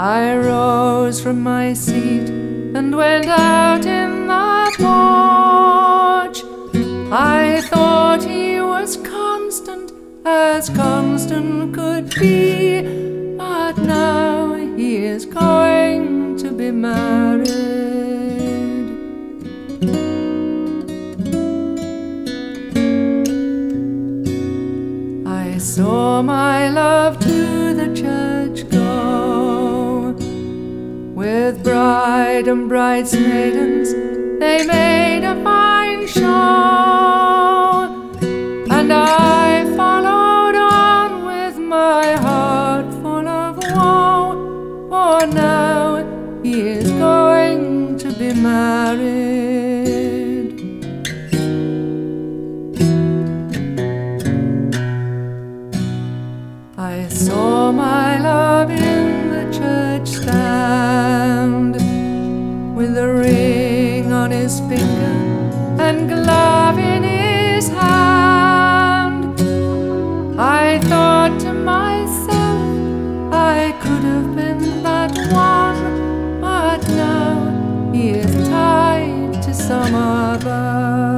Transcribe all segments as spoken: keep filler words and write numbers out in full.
I rose from my seat and went out in the porch. I thought he was constant as constant could be, but now he is going to be married. I saw my love to the church go, with bride and bridesmaidens they made a fine show, and I followed on with my heart full of woe, for now he is going to be married. I saw my love in the church stand, with a ring on his finger and glove in his hand. I thought to myself, I could have been that one, but now he is tied to some other.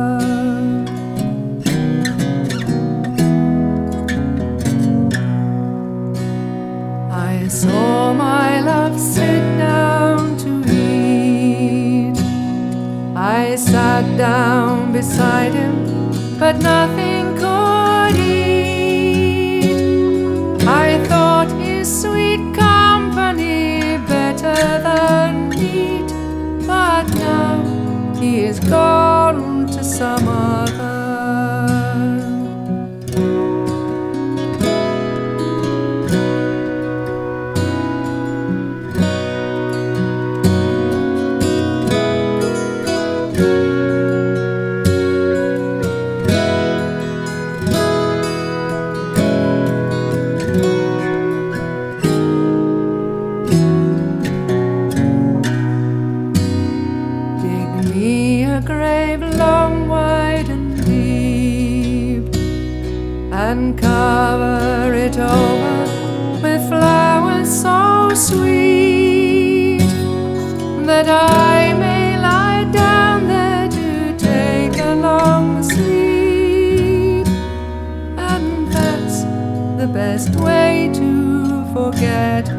I saw my love sit down to eat. I sat down beside him, but nothing could eat. I thought his sweet company better than meat, but now he is gone to some other. A grave long, wide and deep, and cover it over with flowers so sweet, that I may lie down there to take a long sleep. And that's the best way to forget